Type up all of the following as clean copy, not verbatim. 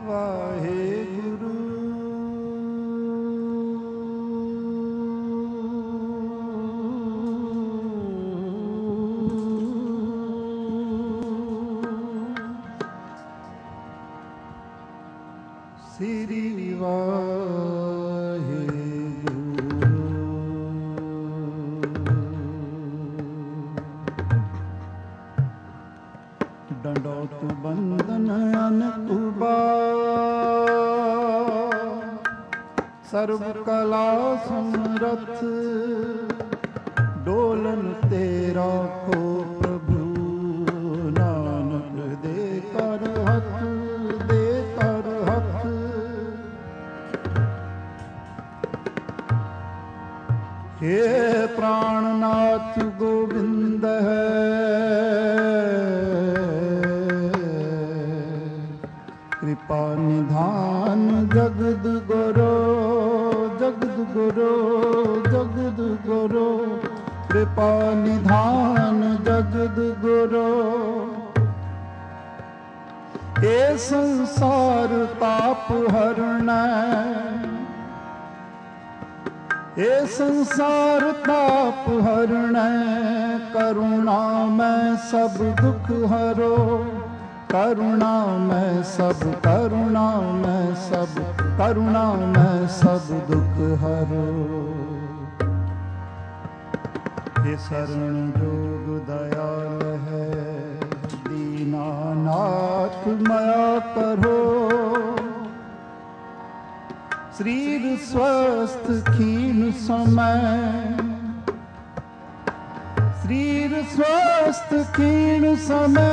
वाहेगुरु। श्री वाहेगुरु। दंडौत बंदन अनकुबा सर्व कला समरथ डोलन तेरा को प्रभु नानक दे कर हथ दे कर हथ। हे प्राणनाथ गोविंद है कृपा निधान जगद गुरु जगद गुरु जगद गुरु कृपा निधान जगद गुरु। ये संसार ताप हरण ये संसार ताप हरण करुणा में सब दुख हरो करुणा में सब करुणा में सब करुणा में सब दुख हरो। ये शरण जोग दयाल है दीनानाथ माया करो। शरीर स्वस्थ खीन समय शरीर स्वस्थ खीन समय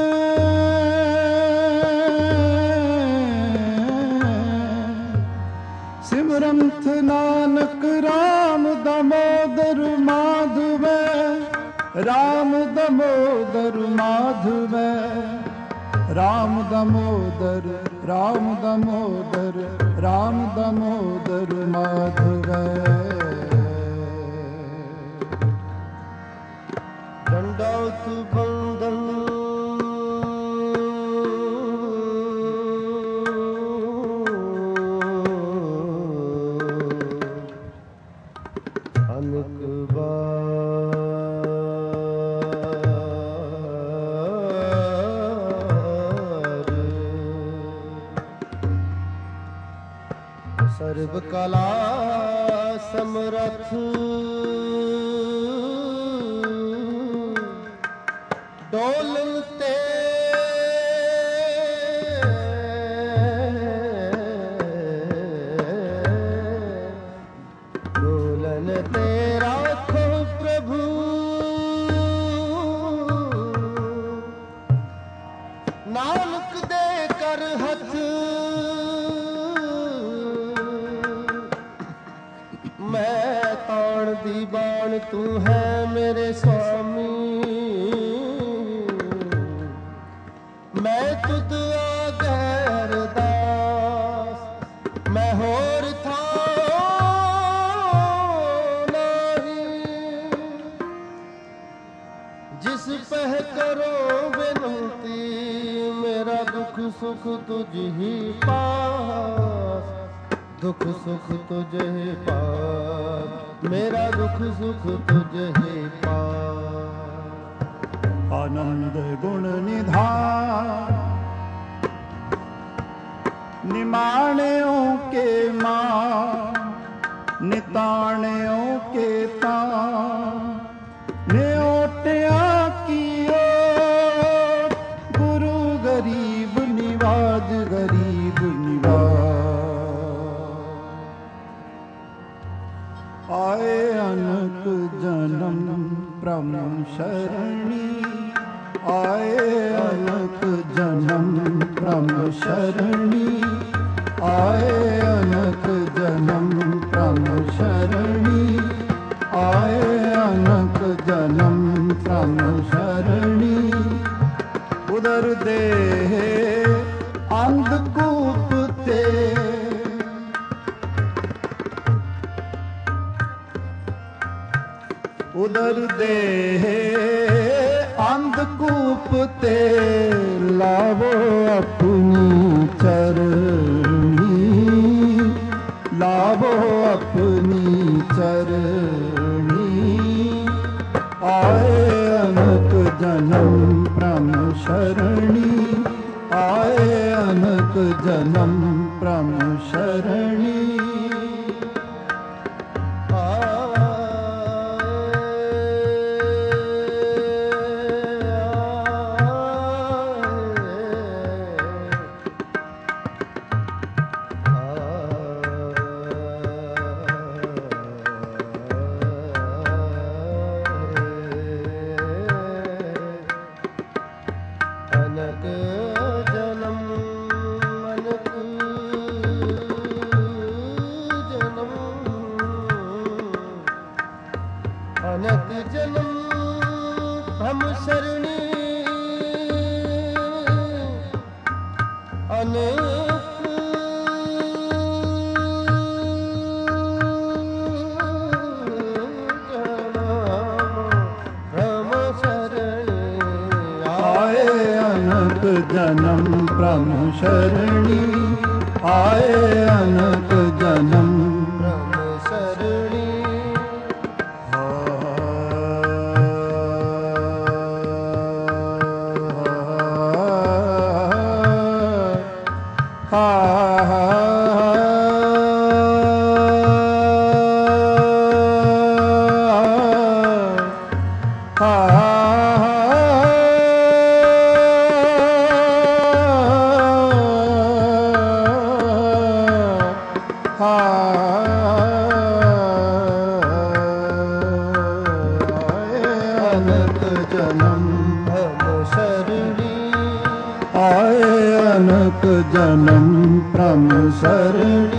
सिमरंत नानक राम दामोदर माधव राम दामोदर माधव राम दामोदर राम दामोदर राम दामोदर माधव। दंडौत बंदन अनेक सर्व कला समरथ डोलते डोलन तेरा को प्रभु नानक दे कर हथ मैं ताण दी बाण तू है मेरे स्वामी। मैं तुद आगे अरदास मैं होर था नहीं जिस पह करो विनती मेरा दुख सुख तुझ ही पास दुख सुख तुझे पास मेरा दुख सुख तुझे पास। आनंद गुण निधान निमाणों के मां निताणों के तां न्योटिया की ओर गुरु गरीब निवाज गरीब निवाज। आए अनक जन्म ब्रह्म शरणी आए अनक जन्म ब्रह्म शरणी आए अनक जन्म ब्रह्म शरणी आए अनक जन्म ब्रह्म शरणी। उदर दे अंधकूप ते उदर दे अंधकूप ते लावो अपनी चर ਜਨਮ ਭ੍ਰਮ ਸ਼ਰਣੀ। ਅਨਕ ਜਨਮ ਹਮ ਸ਼ਰਣੀ ਅਨੇਕ ਜਨਮ ਭ੍ਰਮ ਸ਼ਰਣੀ ਆਏ ਅਨਕ ਜਨਮ ਭ੍ਰਮ ਸ਼ਰਣੀ। ਅਨਕ ਜਨਮ ਭ੍ਰਮ ਸ਼ਰਣੀ ਆਏ ਅਨਕ ਜਨਮ ਭ੍ਰਮ ਸ਼ਰਣੀ।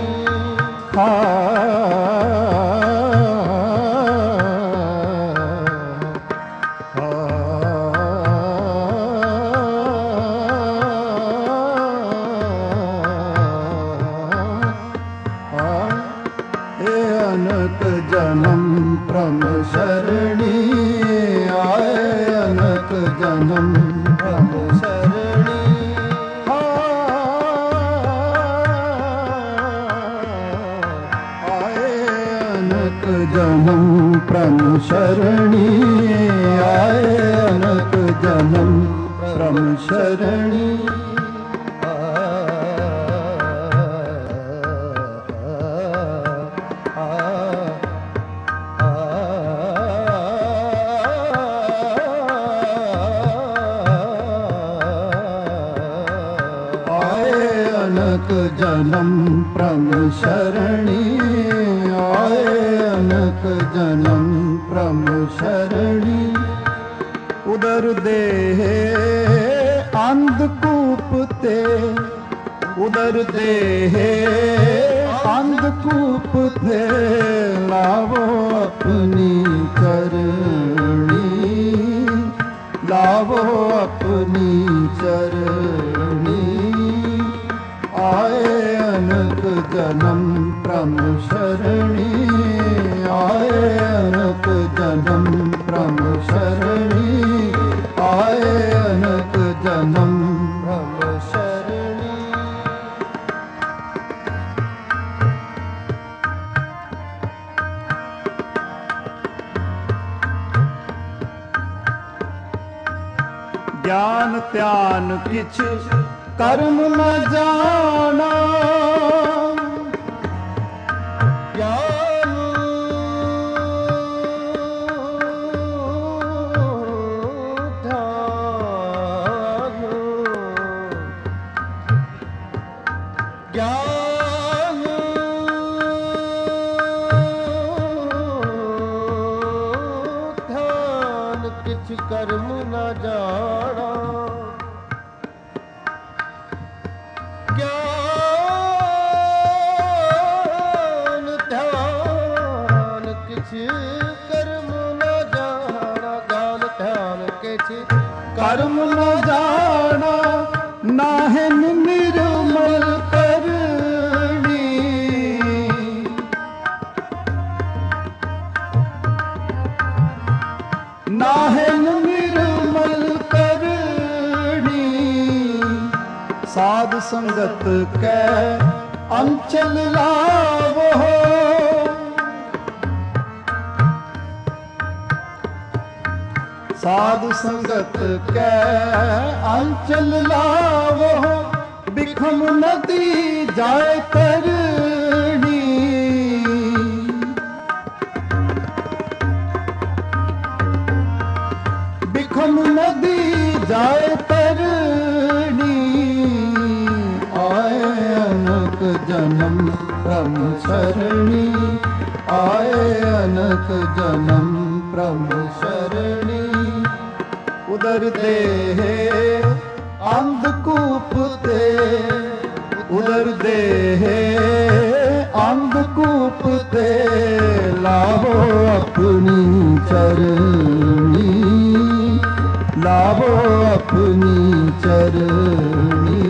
ਅਨਕ ਜਨਮ ਭ੍ਰਮ ਸ਼ਰਣੀ ਆਏ ਅਨਕ ਜਨਮ ਭ੍ਰਮ ਸ਼ਰਣੀ। ਆਏ ਅਨਕ ਜਨਮ ਭ੍ਰਮ ਸ਼ਰਣੀ ਆਏ ਅਨਕ ਜਨਮ ਭ੍ਰਮ ਸ਼ਰਣੀ। ਅਨਕ ਜਨਮ ਭ੍ਰਮ ਸ਼ਰਣੀ ਆਏ ਅਨਕ ਜਨਮ ਭ੍ਰਮ ਸ਼ਰਣੀ। ਉਦਰ ਦੇਹ ਅੰਧਕੂਪ ਤੇ ਉਦਰ ਦੇਹ ਅੰਧਕੂਪ ਤੇ ਲਾਵੋ ਆਪਣੀ ਕਰਨੀ ਲਾਵੋ ਆਪਣੀ ਚਰਣੀ। ਆਏ ਅਨਕ ਜਨਮ ਭ੍ਰਮ ਸ਼ਰਣੀ ਆਏ ਅਨਕ ਜਨਮ ਭ੍ਰਮ ਸ਼ਰਣੀ ਆਏ ਅਨਕ ਜਨਮ ਭ੍ਰਮ ਸ਼ਰਣੀ। ਗਿਆਨ ਧਿਆਨ ਕਿਛ ਕਰਮ ਨ ਜਾਣਾ ਗਿਆਨ ਧਿਆਨ ਗਿਆਨ ਧਿਆਨ ਕਿਛ ਕਰਮ ਨ ਜਾਣਾ। ਗਿਆਨ ਧਿਆਨ ਕਿਛ ਕਰਮ ਨ ਜਾਣਾ। ਗਿਆਨ ਧਿਆਨ ਕਿਛ ਕਰਮ ਨ ਜਾਣਾ ਨਾਹਿਨ ਨਿਰਮਲ ਕਰਨੀ ਨਾਹਿਨ ਨਿਰਮਲ ਕਰਨੀ। ਸਾਧ ਸੰਗਤ ਕੈ ਅੰਚਲ ਲਾਵੋ ਸਾਧ ਸੰਗਤ ਕੈ ਅੰਚਲ ਲਾਵੋ ਬਿਖਮ ਨਦੀ ਜਾਏ ਤਰਣੀ, ਬਿਖਮ ਨਦੀ ਜਾਏ ਤਰਣੀ, ਆਏ ਅਨਕ ਜਨਮ ਪ੍ਰਭ ਸਰਣੀ, ਆਏ ਅਨਕ ਜਨਮ ਪ੍ਰਭ ਸਰਣੀ। ਉਦਰ ਦੇਹ ਅੰਧਕੂਪ ਤੇ, ਉਦਰ ਦੇਹ ਅੰਧਕੂਪ ਤੇ, ਲਾਵੋ ਆਪਣੀ ਚਰਣੀ, ਲਾਵੋ ਆਪਣੀ ਚਰਣੀ।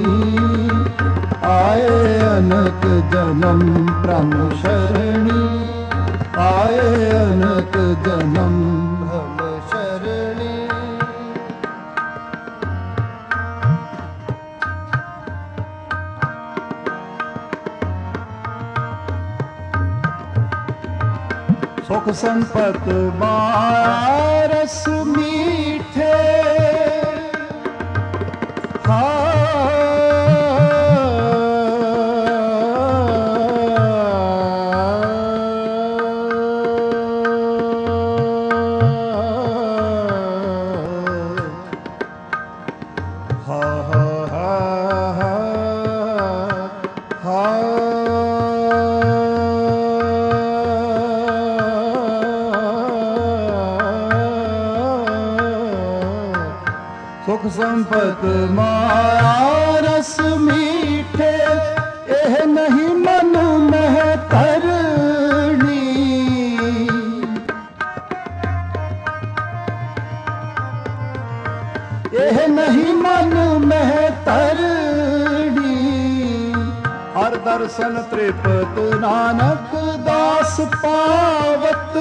ਆਏ ਅਨਕ ਜਨਮ ਪ੍ਰਭ ਸ਼ਰਣੀ, ਆਏ ਅਨਕ ਜਨਮ ਪ੍ਰਭ ਸ਼ਰਣੀ। ਸੁਖ ਸੰਪਤ ਬਾਰਸ ਮੀਠੇ, ਸੁਖ ਸੰਪਤ ਮਾਇਆ ਰਸ ਮੀਠੇ, ਇਹ ਨਹੀਂ ਮਨ ਮਹਿ ਕਰਨੀ, ਇਹ ਨਹੀਂ ਮਨ ਮਹਿ ਤਰਣੀ। ਹਰ ਦਰਸ਼ਨ ਤ੍ਰਿਪਤ ਨਾਨਕ ਦਾਸ ਪਾਵਤ,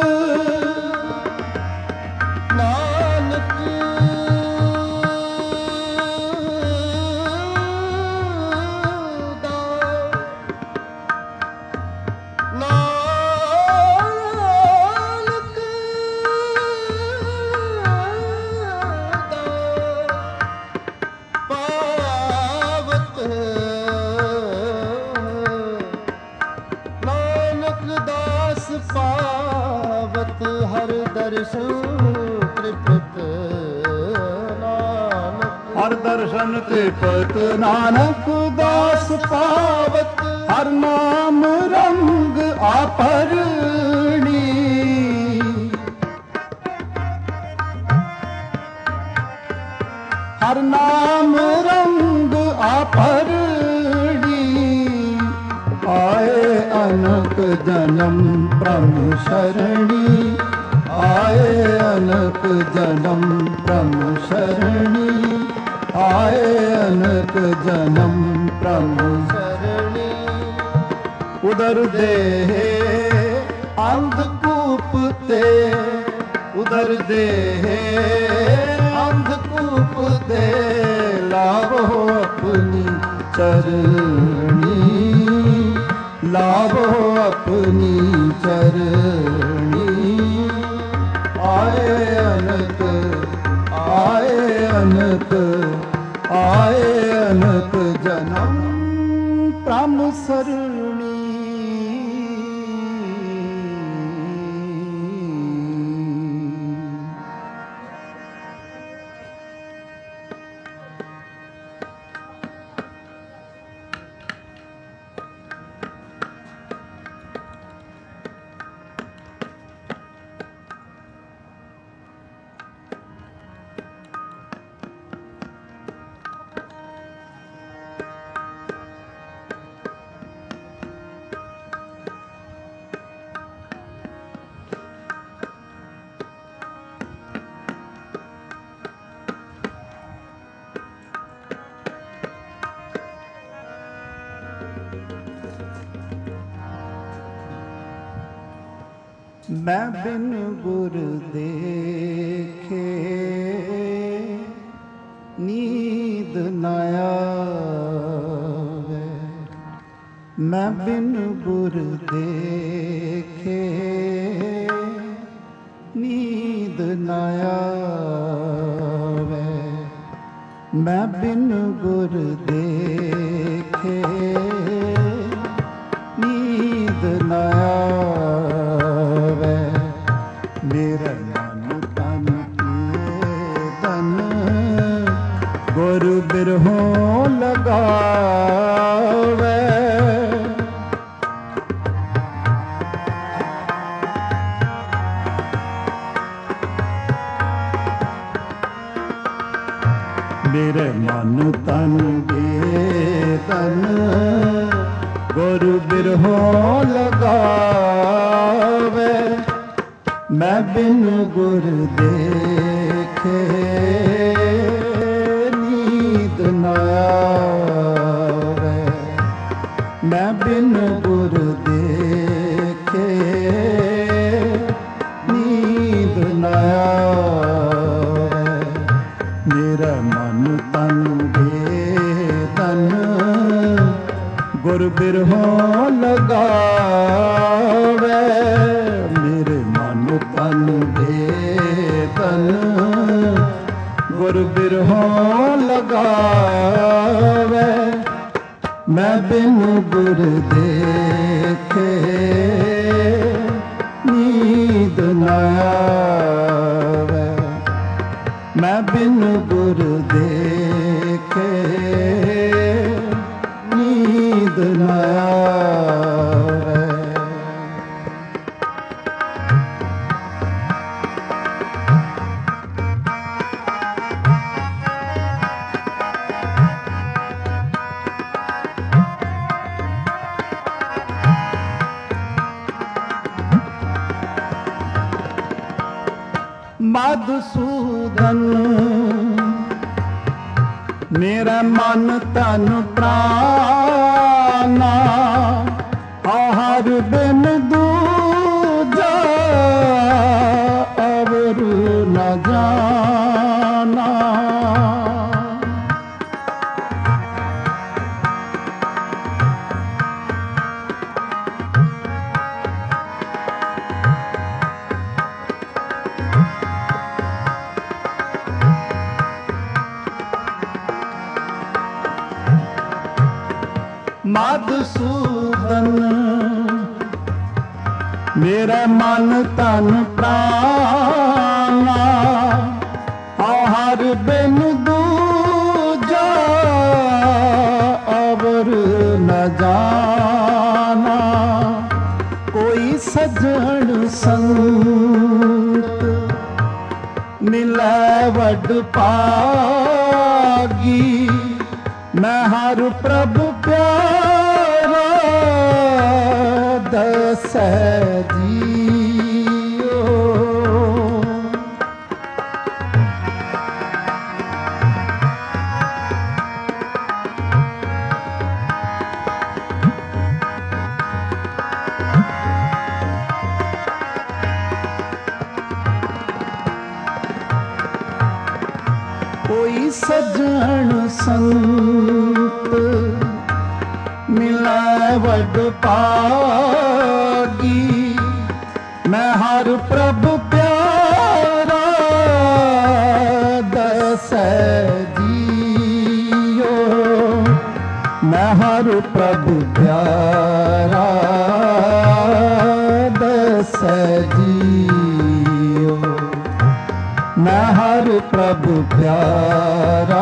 ਪਾਵਤ ਹਰ ਦਰਸ਼ਨ ਤ੍ਰਿਪਤ ਨਾਨਕ, ਹਰ ਦਰਸ਼ਨ ਤ੍ਰਿਪਤ ਨਾਨਕ ਦਾਸ ਪਾਵਤ। ਹਰ ਨਾਮ ਰੰਗ ਆਪਰਣੀ, ਹਰ ਨਾਮ ਰੰਗ ਆਪਰਣੀ। ਆਏ ਅਨਕ ਜਨਮ ਪ੍ਰਭ ਸ਼ਰਣੀ, ਆਏ ਅਨਕ ਜਨਮ ਪ੍ਰਭ ਸ਼ਰਣੀ, ਆਏ ਅਨਕ ਜਨਮ ਪ੍ਰਭ ਸ਼ਰਣੀ। ਉਦਰ ਦੇਹ ਅੰਧਕੂਪ ਤੇ, ਉਦਰ ਦੇਹ ਅੰਧਕੂਪ ਤੇ, ਲਾਵੋ ਆਪਣੀ ਚਰਣੀ, ਲਾਵੋ ਆਪਣੀ ਚਰਣੀ। ਆਏ ਅਨਕ, ਆਏ ਅਨਕ, ਆਏ ਅਨਕ ਜਨਮ ਪ੍ਰਭ ਸਰਣੀ। ਮੈਂ ਬਿਨ ਗੁਰ ਦੇਖੇ ਨੀਂਦ ਨ ਆਵੇ, ਮੈਂ ਬਿਨ ਗੁਰ ਦੇਖੇ ਨੀਂਦ ਨ ਆਵੇ, ਮੈਂ ਬਿਨ ਗੁਰ ਦੇਖੇ मेरे मन तन वेदन गुरु बिरहो लगावे, मैं बिन गुर देखे नींद न आवे, मैं बिन गुर देखे नींद न आवे। मेरा मन तन वेदन गुर बिरहो लगावे, मेरे मन तन वेदन गुर बिरहो लगावे, मैं बिन गुर देखे नींद न आवे, मैं बिन गुर देखे नींद न आवे। मधुसूदन मेरा मन तन प्राणा, आहार बिन दूजा अवर न जाना। मधुसूदन मेरा मन तन प्राणा, आहार बिन दूजा अवर न जाना। कोई सजन संत मिलै वड पागी, मैं हर प्रभु प्यारा दसै जियो। कोई सजन संत मिलै वड पागी, मैं हर प्रभु प्यारा दसै जियो। मैं हर प्रभु प्यारा दसै जियो, मैं हर प्रभु प्यारा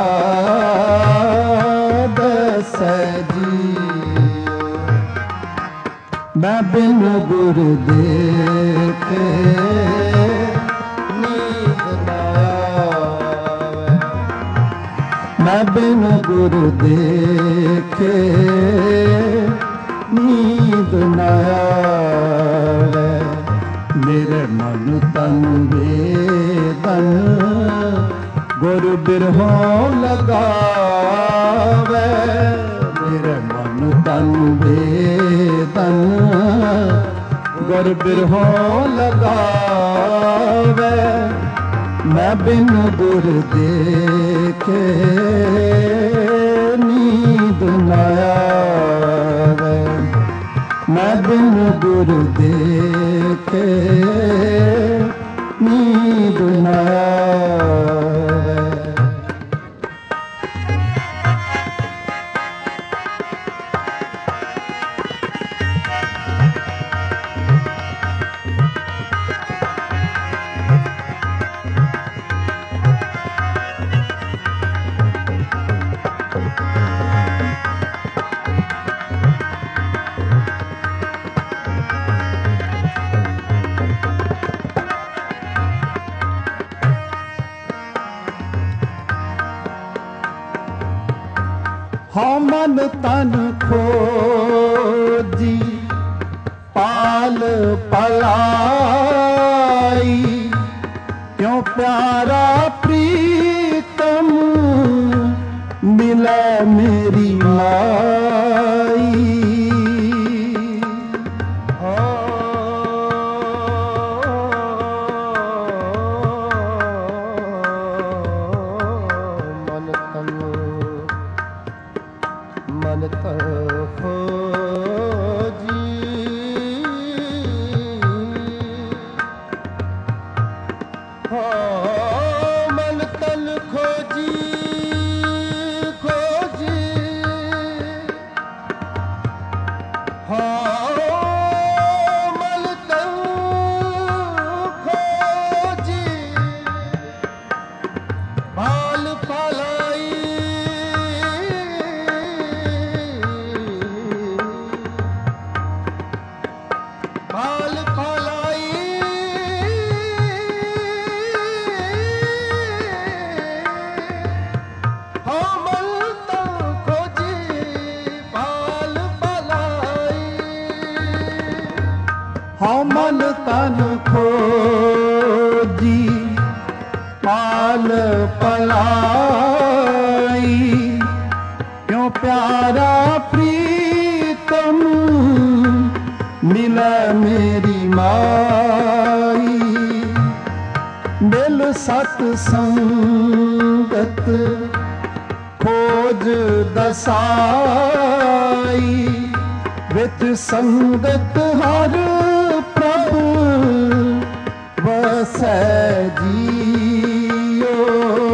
दसै जियो। मैं बिन गुर देखे नींद न आवे, मैं बिन गुर देखे नींद न आवे। मेरे मन तन वेदन गुर बिरहो लगावे, मेरे मन तन वेदन गुर बिरहो लगावे, मैं बिन गुर देखे नींद न आवे, मैं बिन गुर देखे नींद न आवे। ਮਨ ਤਨ ਖੋਜੀ ਪਾਲ ਪਲਾਈ, ਕਿਉਂ ਪਿਆਰਾ ਪ੍ਰੀਤਮ ਮਿਲੇ ਮੇਰੀ ਮਾਈ। ਮਨ ਤਨ ਖੋਜੀ ਮਨ ਤਨ ਖੋਜੀ ਖੋਜੀ ਮਨ ਤਨ ਖੋਜੀ ਬਾਲ ਪਲਾਈ, ਬਾਲ ਪਲਾਈ ਮਨ ਤਨ ਖੋਜੀ ਬਾਲ ਪਲਾਈ। ਮਨ ਤਨ ਖੋਜੀ ਪਾਲ ਪਲਾਈ, ਕਿਉਂ ਪਿਆਰਾ ਪ੍ਰੀਤਮ ਮਿਲੇ ਮੇਰੀ ਮਾਈ। ਮਿਲ ਸਤ ਸੰਗਤ ਖੋਜ ਦਸਾਈ, ਵਿੱਚ ਸੰਗਤ ਹਰ ਪ੍ਰਭ ਵਸੈ ਜੀਓ।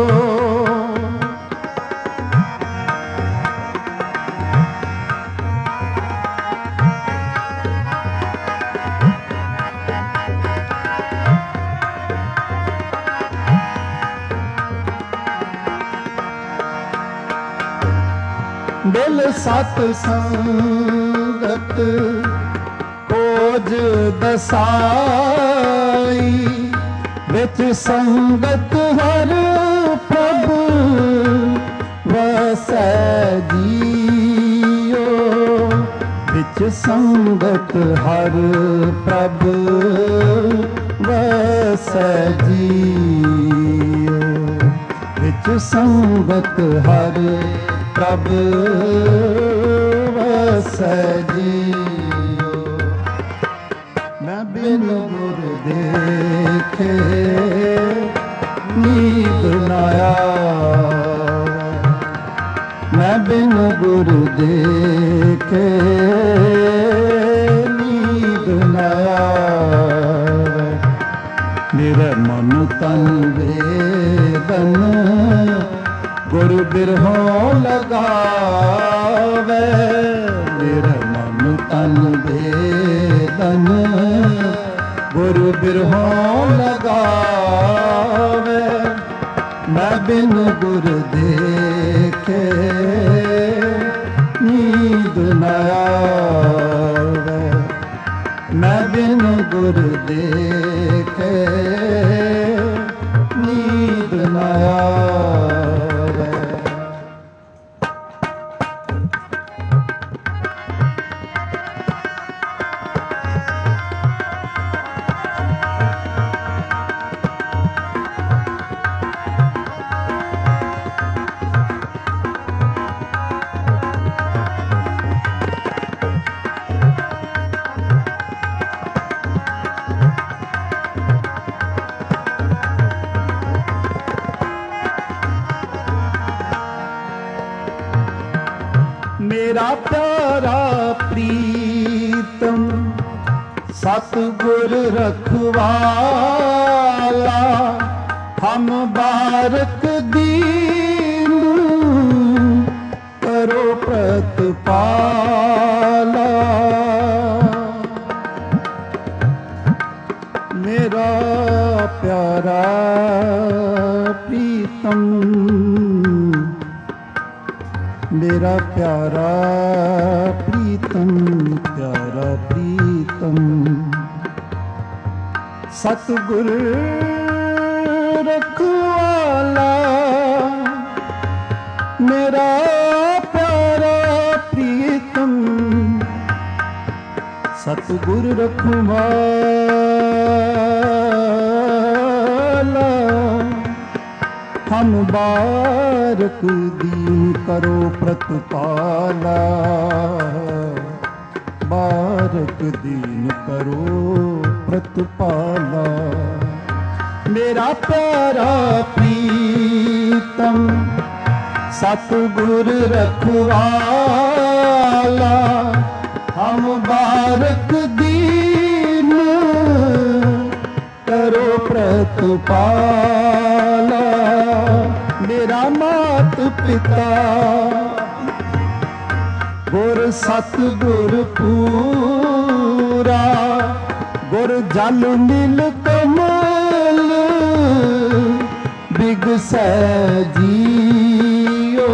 ਮਿਲ ਸਤ ਸੰਗਤ ਖੋਜ ਦਸਾਈ, ਵਿੱਚ ਸੰਗਤ ਹਰ ਪ੍ਰਭ ਵਸੈ ਜੀਓ। ਵਿੱਚ ਸੰਗਤ ਹਰ ਪ੍ਰਭ ਵਸੈ ਜੀਓ। ਵਿੱਚ ਸੰਗਤ ਹਰ ਪ੍ਰਭ ਵਸੈ ਜੀਓ। ਮੈਂ ਬਿਨ ਗੁਰ ਦੇਖੇ ਨੀਂਦ ਨਾ ਆਵੇ, ਮੈਂ ਬਿਨ ਗੁਰ ਦੇਖੇ ਨੀਂਦ ਨਾ ਆਵੇ। ਮੇਰੇ ਮਨ ਤਨ ਵੇਦਨ ਗੁਰ ਬਿਰਹੋਂ ਲਗਾਵੇ। ਮੇਰੇ ਮਨ ਤਨ ਵੇਦਨ ਗੁਰ ਬਿਰਹੋਂ ਲਗਾਵੇ। ਮੈਂ ਬਿਨ ਗੁਰ ਦੇਖੇ ਨੀਂਦ ਨਾ ਆਵੇ, ਮੈਂ ਬਿਨ ਗੁਰ ਦੇਖੇ ਨੀਂਦ ਨਾ ਆਵੇ। मेरा प्यारा प्रीतम सतगुर रखवाला, हम बारक दीन करो प्रतिपाला। मेरा प्यारा प्रीतम, मेरा प्यारा प्रीतम, प्यारा प्रीतम सतगुर रखवाला। मेरा प्यारा ਸਤਿਗੁਰ ਰਖਵਾਲਾ ਹਮ ਬਾਰਕ ਦੀਨ ਕਰੋ ਪ੍ਰਤਪਾਲਾ ਬਾਰਕ ਦੀਨ ਕਰੋ ਪ੍ਰਤਪਾਲਾ ਮੇਰਾ ਪਿਆਰਾ ਪ੍ਰੀਤਮ ਸਤਿਗੁਰ ਰਖਵਾਲਾ ਹਮ ਬਾਰਕ ਦੀਨ ਕਰੋ ਪ੍ਰਤਪਾਲਾ ਮੇਰਾ ਮਾਤ ਪਿਤਾ ਗੁਰ ਸਤਿਗੁਰ ਪੂਰਾ ਗੁਰ ਜਲ ਮਿਲ ਕਮਲ ਬਿਗਸੈ ਜੀਓ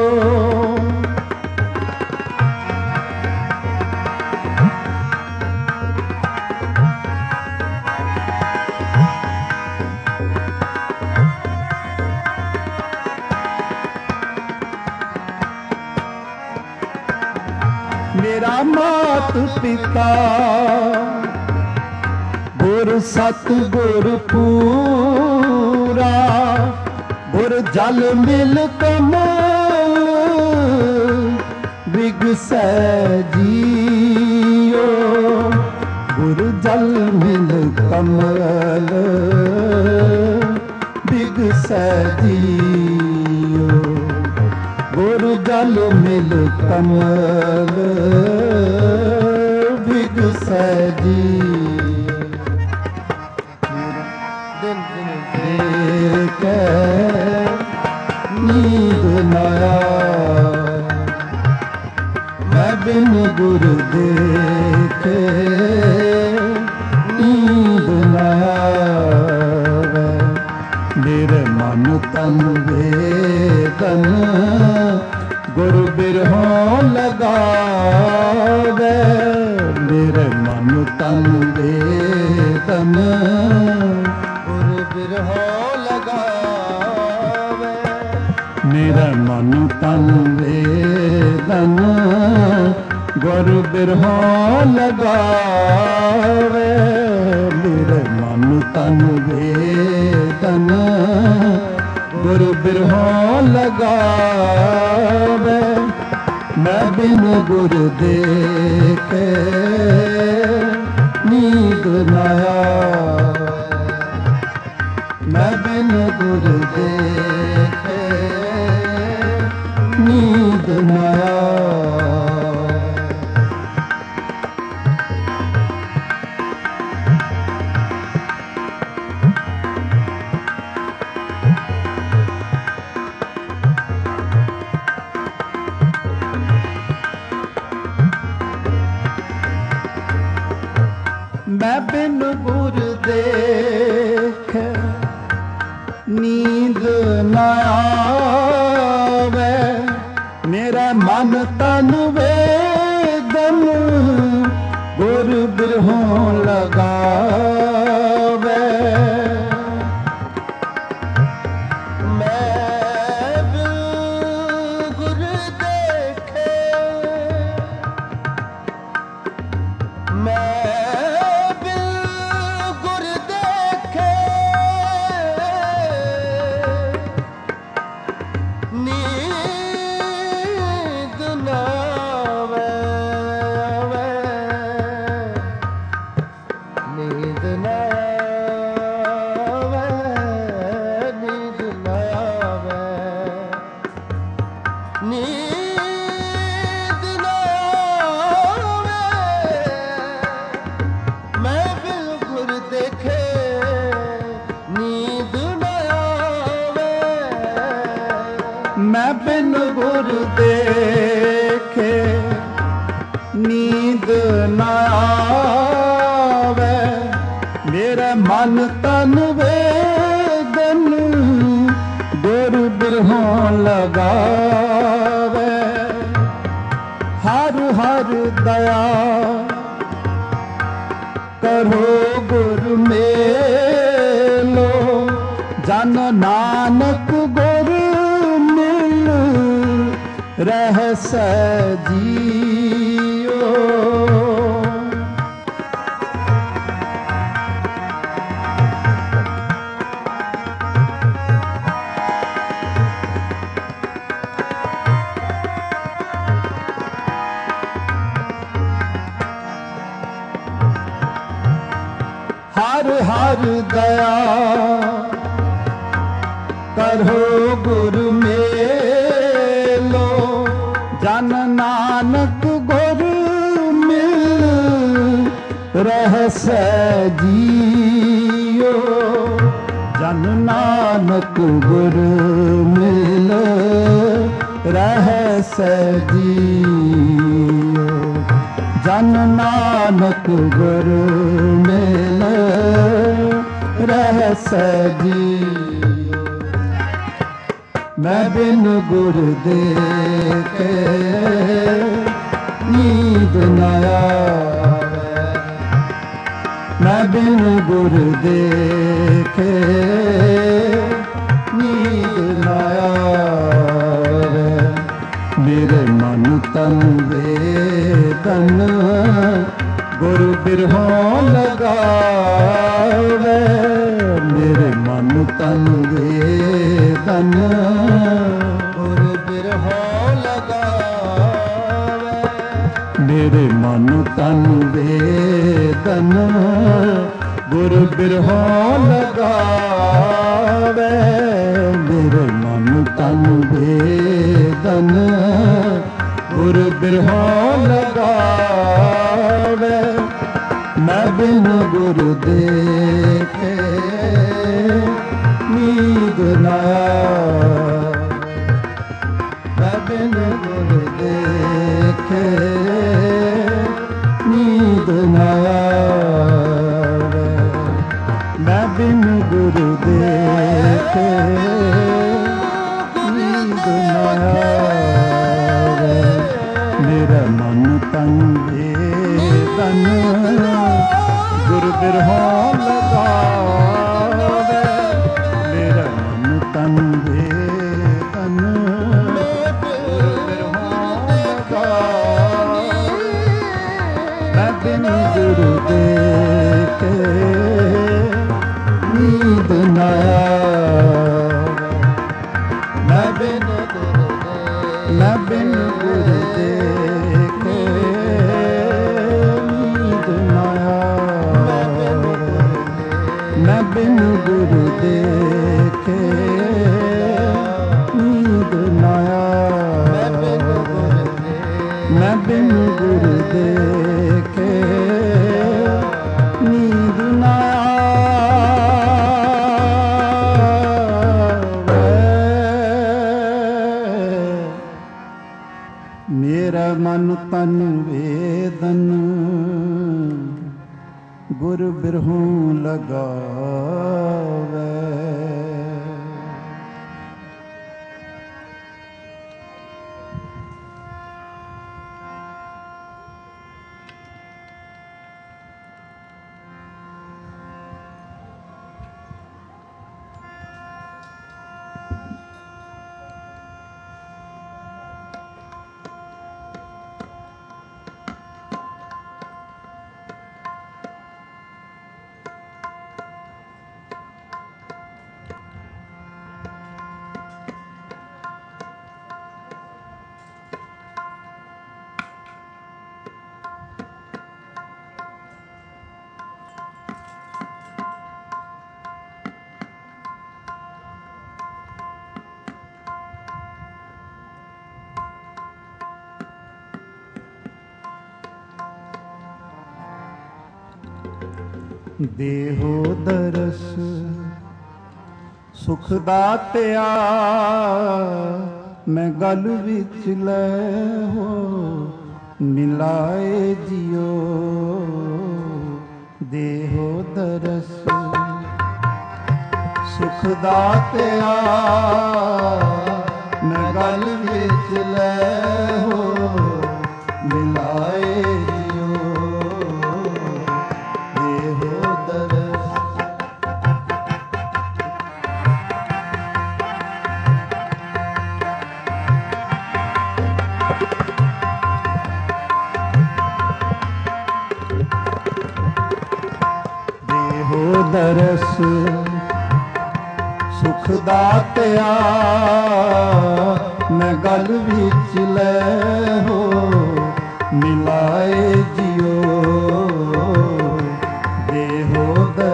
ਮੇਰਾ ਮਾਤ ਪਿਤਾ ਗੁਰ ਸਤਿਗੁਰ ਪੂਰਾ ਗੁਰ ਜਲ ਮਿਲ ਕਮਲ ਬਿਗਸੈ ਜੀਓ ਗੁਰ ਜਲ ਮਿਲ ਕਮਲ ਬਿਗਸੈ ਜੀਓ ਗੁਰ ਜਲ ਮਿਲ ਕਮਲ ਬਿਗਸੈ ਜੀਓ ਦੇਖੈ ਨੀਂਦ ਨਾ ਆਏ ਮੈਂ ਬਿਨ ਗੁਰ ਦੇਖੇ ਨੀਂਦ ਨਾ ਆਵੇ ਮੇਰੇ ਮਨ ਤਨ ਵੇਦਨ ਗੁਰ ਬਿਰਹੋਂ ਲਗਾਵੇ ਮੇਰੇ ਮਨ ਤਨ ਵੇਦਨ ਗੁਰ ਬਿਰਹੋਂ ਲਗਾਵੇ ਮੇਰਾ ਮਨ ਤਨ ਵੇਦਨ ਗੁਰ ਬਿਰਹੋਂ ਲਗਾਵੇ ਮੇਰੇ ਮਨ ਤਨ ਵੇਦਨ ਗੁਰ ਬਿਰਹੋਂ ਲਗਾਵੇ ਮੈਂ ਬਿਨ ਗੁਰ ਦੇਖੇ ਨੀਂਦ ਨਾ ਆਵੇ ਮੈਂ ਬਿਨ ਗੁਰ ਦੇਖੇ ਨੀਂਦ ਨਾ ਆਵੇ ਮੈਂ ਬਿਨ ਗੁਰ ਦੇਖੇ ਨੀਂਦ ਨਾ ਆਵੇ ਮੇਰਾ ਮਨ ਤਨ ਵੇਦਨ ਗੁਰ ਬਿਰਹੋਂ ਲਗਾਵੇ ਮੈਂ ਬਿਨ ਗੁਰ ਦੇਖੇ ਮੈਂ ਮੈਂ ਬਿਨ ਗੁਰ ਦੇਖੇ ਨੀਂਦ ਨਾ ਆਵੇ ਮੇਰਾ ਮਨ ਤਨ ਵੇਦਨ ਗੁਰ ਬਿਰਹੋਂ ਲਗਾਵੇ ਹਰ ਹਰ ਦਇਆ ਕਰੋ ਗੁਰ ਮੇਲੋ ਜਨ ਨਾਨਕ ਗੁਰ ਮਿਲ ਰਹਿ ਸੈ ਜੀਓ ਹਰ ਹਰ ਦਇਆ ਕਰੋ ਗੁਰ ਮੇਲੋ ਜਨ ਨਾਨਕ ਗੁਰ ਮਿਲ ਰਹਿਸੈ ਜੀਓ ਜਨ ਨਾਨਕ ਗੁਰ ਮਿਲ ਰਹਿਸੈ ਜੀਓ ਜਨ ਨਾਨਕ ਗੁਰ ਮਿਲ ਰਹਿਸੈ ਜੀਓ ਮੈਂ ਬਿਨ ਗੁਰ ਦੇਖੇ ਨੀਂਦ ਨਾ ਆਵੇ ਮੈਂ ਬਿਨ ਗੁਰ ਦੇਖੇ ਨੀਂਦ ਨਾ ਆਵੇ ਮੇਰੇ ਮਨ ਤਨ ਵੇਦਨ ਗੁਰ ਬਿਰਹੋਂ ਲਗਾਵੇ ਮੇਰੇ ਮਨ ਤਨ ਵੇਦਨ ਗੁਰ ਬਿਰਹੋਂ ਲਗਾਵੇ ਮੇਰੇ ਮਨ ਤਨ ਵੇਦਨ ਗੁਰ ਬਿਰਹੋਂ ਲਗਾਵੇ ਮੇਰੇ ਮਨ ਤਨ ਵੇਦਨ ਗੁਰ ਬਿਰਹੋਂ ਲਗਾਵੇ ਮੈਂ ਬਿਨ ਗੁਰ ਦੇਖੇ ਨੀਂਦ ਨਾ ਮੈਂ ਬਿਨ ਗੁਰ ਦੇਖੇ ਨੀਂਦ ਨਾ ਮੈਂ ਬਿਨ ਗੁਰ ਦੇਖੇ ਨੀਂਦ ਨਾ ਮੇਰਾ ਮਨ ਤਨ ਵੇਦਨ ਗੁਰ ਬਿਰਹੋਂ ਲਗਾਵੇ ਮੇਰਾ ਮਨ ਤਨ ਵੇਦਨ ਗੁਰ ਬਿਰਹੋਂ ਲਗਾਵੇ ਮੈਂ ਬਿਨ ਗੁਰ ਦੇਖੇ ਨੀਂਦ ਨਾ ਮੈਂ ਬਿਨ ਗੁਰ ਮੈਂ ਬਿਨ ਗੁਰ ਦੇਖੇ ਨੀਂਦ ਨਾ ਮੈਂ ਬਿਨ ਗੁਰ ਦੇਖੇ ਨੀਂਦ ਨਾ ਮੈਂ ਬਿਨ ਗੁਰ ਦੇਖੇ ਨੀਂਦ ਨਾ ਮੇਰਾ ਮਨ ਤਨ ਵੇਦਨ ਗੁਰ ਬਿਰਹੋਂ ਲਗਾਵੇ ਦੇਹੋ ਦਰਸ ਸੁਖ ਦਾਤਿਆ ਮੈਂ ਗਲ ਵਿੱਚ ਲੈ ਹੋ ਮਿਲਾਏ ਜਿਉ ਦੇਹੋ ਦਰਸ ਸੁਖ ਦਾਤਿਆ ਮੈਂ ਗਲ ਵਿੱਚ ਲੈ ਹੋ ਮਿਲਾਏ ਦਰਸ ਸੁਖ ਦਾਤਿਆ ਮੈਂ ਗਲ ਵਿੱਚ ਲੈ ਹੋ ਮਿਲਾਏ ਜਿਉ ਦੇਹੋ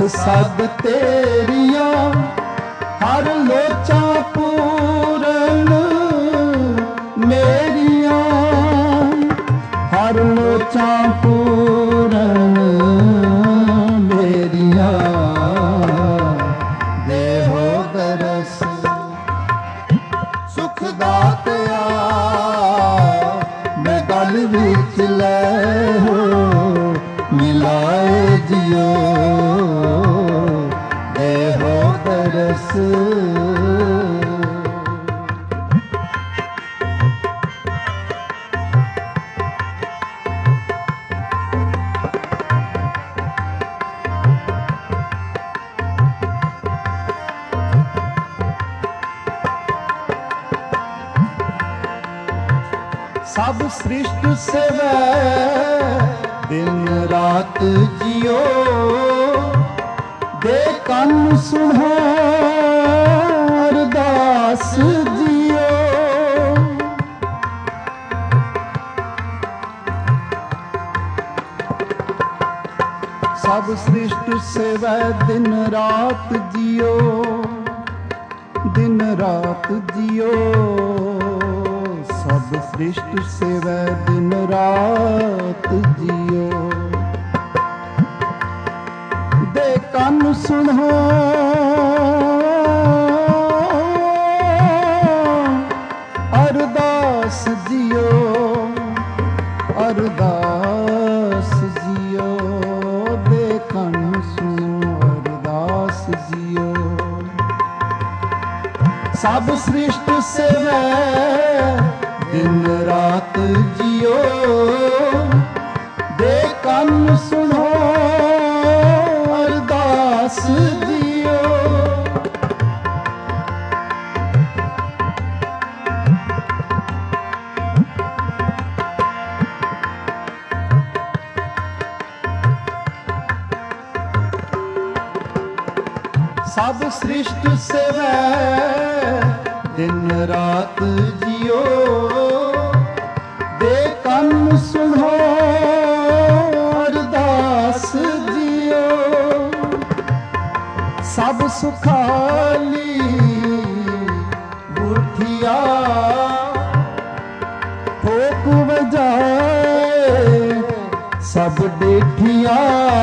ਸਦ ਤੇਰੀਆਂ ਹਰ ਲੋਚਾਂ ਪੂਰਨ ਮੇਰੀਆਂ, ਹਰ ਲੋਚਾਂ ਪੂਰਨ ਮੇਰੀਆਂ, ਦੇਹੋ ਦਰਸ ਸੁਖ ਦਾਤਿਆ ਮੈਂ ਗਲ ਵਿੱਚ ਲੈ ਹੋ ਮਿਲਾਏ ਜਿਉ, ਦੇਹੋ ਦਰਸ। ਸਭ ਸ੍ਰਿਸ਼ਟ ਸੇਵੈ ਦਿਨ ਰਾਤ ਜਿਉ, ਦੇ ਕੰਨ ਸੁਣੋ ਅਰਦਾਸ ਜਿਉ, ਸਭ ਸ੍ਰਿਸ਼ਟ ਸੇਵੈ ਦਿਨ ਰਾਤ ਜਿਉ, ਦਿਨ ਰਾਤ ਜਿਉ, ਸਭ ਸ੍ਰਿਸ਼ਟ ਸੇਵੈ ਦਿਨ ਰਾਤ ਜਿਉ, ਦੇ ਕੰਨ ਸੁਣੋ ਅਰਦਾਸ ਜਿਉ, ਅਰਦਾਸ ਜਿਉ, ਦੇ ਕੰਨ ਸੁਣੋ ਅਰਦਾਸ ਜਿਉ, ਸਭ ਸ੍ਰਿਸ਼ਟ ਸੇਵੈ ਦਿਨ ਰਾਤ ਜਿਉ, ਦੇ ਕੰਨ ਸੁਣੋ ਅਰਦਾਸ ਜਿਉ, ਸਭ ਸ੍ਰਿਸ਼ਟ ਸੇਵੈ ਦਿਨ ਰਾਤ ਜਿਉ, ਦੇ ਕੰਨ ਸੁਣੋ ਅਰਦਾਸ ਜਿਉ, ਸਭ ਸੁਖਾਲੀ ਬੁੱਠੀਆ ਠੋਕ ਵਜਾਏ ਸਭ ਡੇਠੀਆਂ,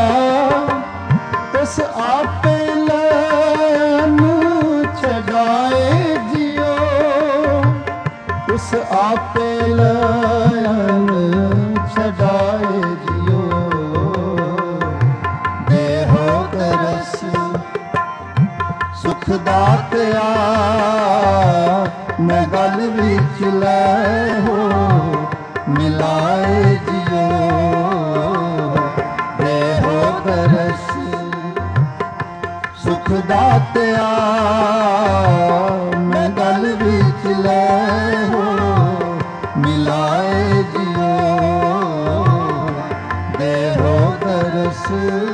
ਤਿਸ ਆਪੇ ਲੈਨ ਛਡਾਏ ਜਿਉ, ਤਿਸ ਆਪੇ ਲੈਨ ਛਡਾਏ ਜਿਉ, ਦੇਹੋ ਦਰਸ ਸੁਖ ਦਾਤਿਆ ਮੈਂ ਗਲ ਵਿੱਚ ਲੈ ਹੋ ਮਿਲਾਏ ਜਿਉ, ਦੇਹੋ ਦਰਸ ਸੁਖ ਦਾਤਿਆ ਮੈਂ ਗਲ ਵਿੱਚ ਲੈ ਹੋ ਮਿਲਾਏ ਜਿਉ, ਦੇਹੋ ਦਰਸ।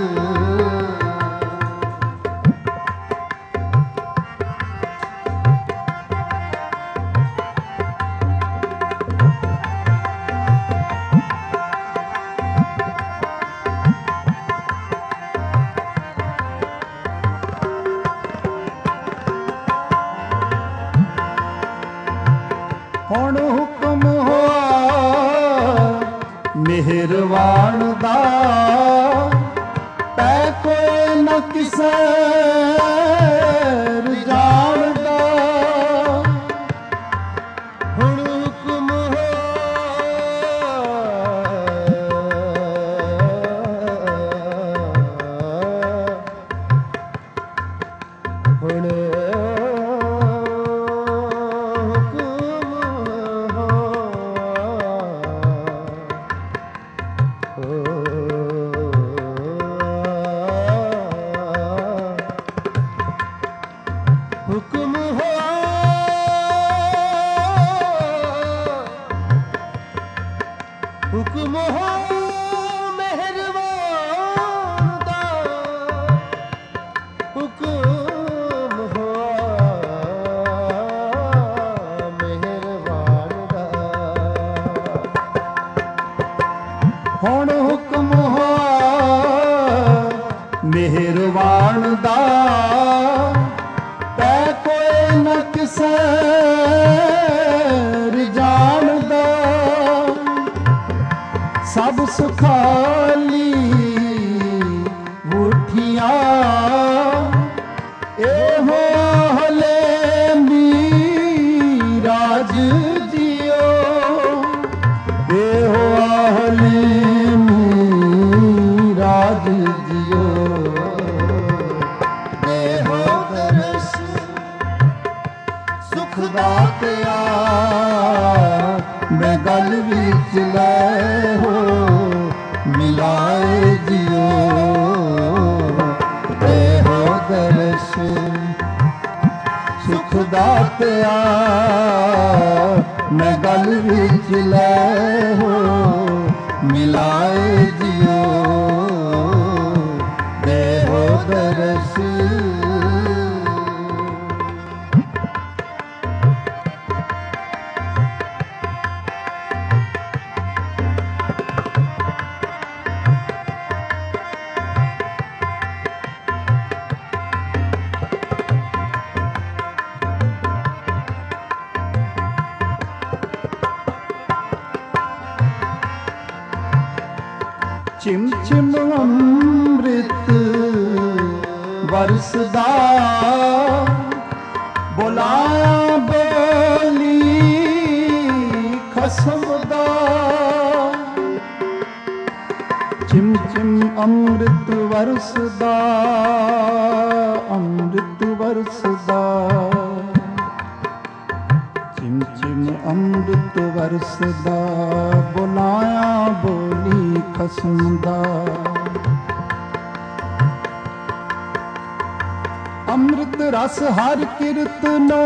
ਹੁਣ ਹੁਕਮ ਹੋਆ ਮਿਹਰਵਾਨ ਦਾ, ਪੈ ਕੋਈ ਨ ਕਿਸੇ ਜਾਣਦਾ, ਹੁਣ ਹੁਕਮ ਹੁਣ ਹੁਕਮ ਹੋਆ ਹੁਕਮ ਹੋ ਮਿਹਰਬਾਨ ਦਾ, ਹੁਕਮ ਹੋਆ ਮਿਹਰਬਾਨ ਦਾ, ਹੁਣ ਹੁਕਮ ਹੋਆ ਮਿਹਰਬਾਨ ਦਾ ਤੈ ਕੋਈ ਨ ਕਿਸੈ ਜਾਣਦਾ। ਸਭ ਸੁਖਾਲੀ ਉਠੀਆਂ ਇਹੋ ਹਲੇ ਮੀਰਾਜ ਜੀਓ, ਇਹੋ ਹਲੇ ਮੀਰਾਜ ਜੀਓ। ਇਹੋ ਦਰਸ ਸੁਖ ਦਾਤਿਆ ਮੈਂ ਗਲ ਵਿੱਚ ਲੈ ਹੋ ਮਿਲਾਏ ਜੀਓ। ਇਹੋ ਦਰਸ ਸੁਖ ਦਾਤਿਆ ਮੈਂ ਗਲ ਵਿੱਚ ਲੈ ਹੋ ਮਿਲਾਏ ਜੀਓ। ਇਹੋ ਦਰਸ ਚਿਮ ਚਿਮ ਅੰਮ੍ਰਿਤ ਵਰਸਦਾ ਬੁਲਾਇਆ ਬੋਲੀ ਖਸਮ ਦਾ। ਚਿਮ ਚਿਮ ਅੰਮ੍ਰਿਤ ਵਰਸਦਾ, ਅੰਮ੍ਰਿਤ ਵਰਸਦਾ। ਚਿਮ ਚਿਮ ਅੰਮ੍ਰਿਤ ਵਰਸਦਾ ਬੁਲਾਇਆ ਬੋਲੀ ਖਸਮ ਦਾ। ਅੰਮ੍ਰਿਤ ਰਸ ਹਰ ਕੀਰਤਨੋ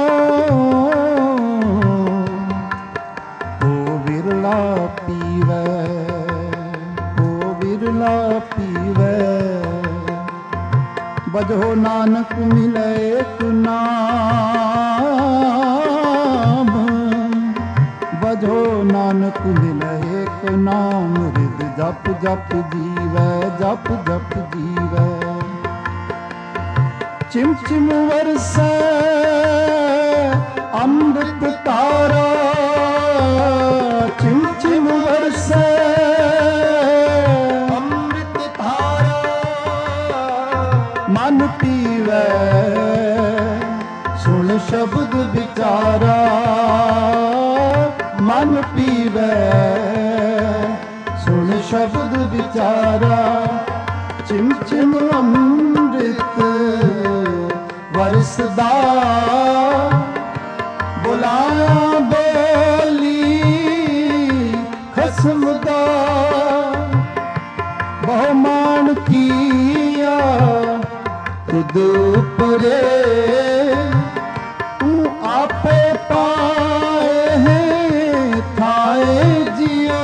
ਓ ਵਿਰਲਾ ਪੀਵੈ, ਓ ਵਿਰਲਾ ਪੀਵੈ। ਬਜੋ ਨਾਨਕ ਮਿਲੈ ਏਕ ਨਾਮ, ਬਜੋ ਨਾਨਕ ਮਿਲੈ ਏਕ ਨਾਮ। ਰਿਦ ਜਪ ਜਪ ਜੀਵੈ, ਜਪ ਜਪ ਜੀਵੈ। ਚਿਮ ਚਿਮ ਵਰਸੈ ਅੰਮ੍ਰਿਤ ਧਾਰਾ, ਚਿਮ ਚਿਮ ਵਰਸੈ ਅੰਮ੍ਰਿਤ ਧਾਰਾ। ਮਨ ਪੀਵੈ ਸੁਣ ਸ਼ਬਦ ਵਿਚਾਰਾ, ਮਨ ਪੀਵੈ ਸੁਣ ਸ਼ਬਦ ਵਿਚਾਰਾ। ਚਿਮ ਚਿਮ ਅੰਮ੍ਰਿਤ ਵਰਸਦਾ ਬੁਲਾਇਆ ਬੋਲੀ ਖਸਮ ਦਾ। ਬਹੁ ਮਾਨ ਕੀਆ ਤੁਧ ਉਪਰੇ, ਤੂੰ ਆਪੇ ਪਾਏ ਹੈ ਥਾਏ ਜੀਓ।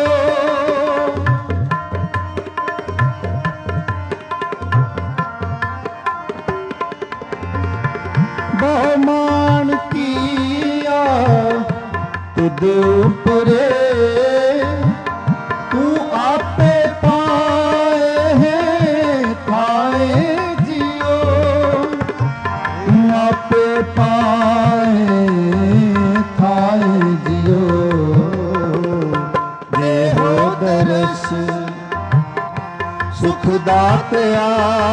ਬਹੁ ਮਾਨ ਕੀਆ ਤੁਧ ਉਪਰੇ, ਤੂੰ ਆਪੇ ਪਾਏ ਹੈ ਥਾਏ ਜੀਓ। ਤੂੰ ਆਪੇ ਪਾਏ ਥਾਏ ਜੀਓ। ਦੇਹੋ ਦਰਸ ਸੁਖ ਦਾਤਿਆ